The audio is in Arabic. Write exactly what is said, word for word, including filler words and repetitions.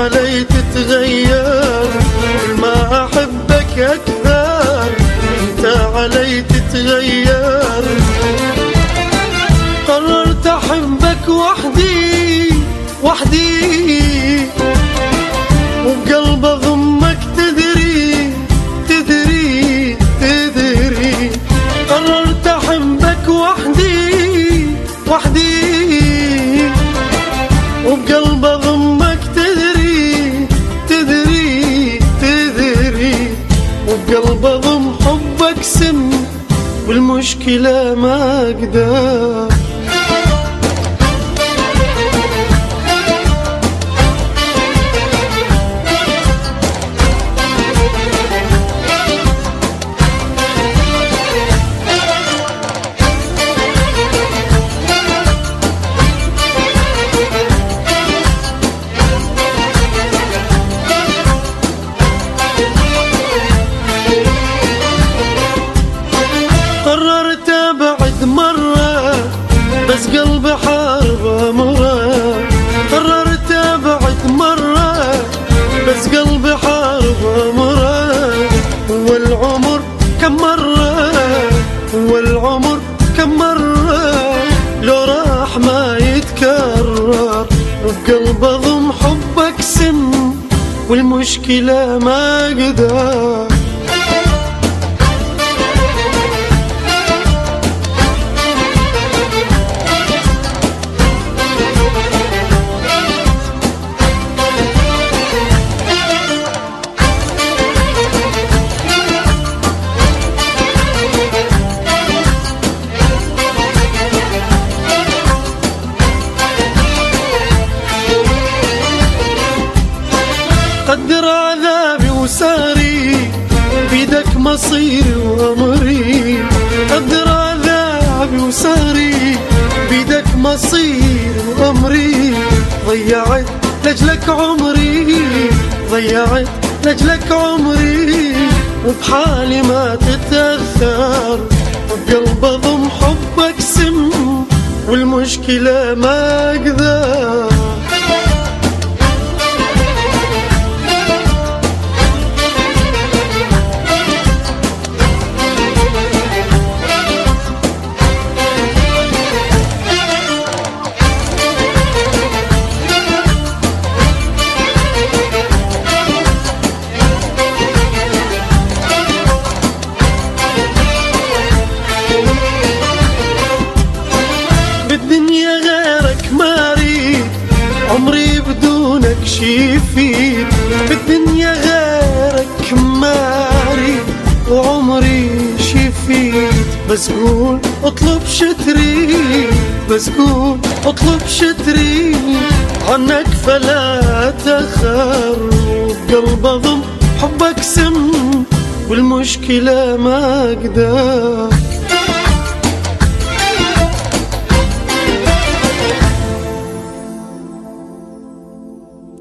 علي تتغير، ما أحبك أكثر انت علي تتغير. قررت أحبك وحدي وحدي، وبقلب أضمك تدري تدري تدري. قررت أحبك وحدي وحدي، وبقلب أضمك تدري تدري تدري. وبقلب أضم حبك سم، والمشكلة ما أقدر. قررت أبعد مرة بس قلبي حاربه مرة. قررت أبعد مرة بس قلبي حاربه مرة. هو العمر كم مرة، هو العمر كم مرة، لو راح ما يتكرر. وبقلب أضم حبك سم، والمشكلة ما أقدر. قدر عذابي وساري، بيدك مصيري وأمري. قدر عذابي وساري، بيدك مصيري وأمري. ضيعت لأجلك عمري، ضيعت لأجلك عمري، وبحالي ما تتأثر. وبقلب أضم حبك سم، والمشكلة ما أقدر. بالدنيا غيرك ما أريد، عمري بدونك شي يفيد. بالدنيا غيرك ما أريد، وعمري شي يفيد. بس قول اطلب شتري، بس قول اطلب شتري، عنك فلا تخر. وبقلب أضم حبك سم، والمشكلة ما أقدر.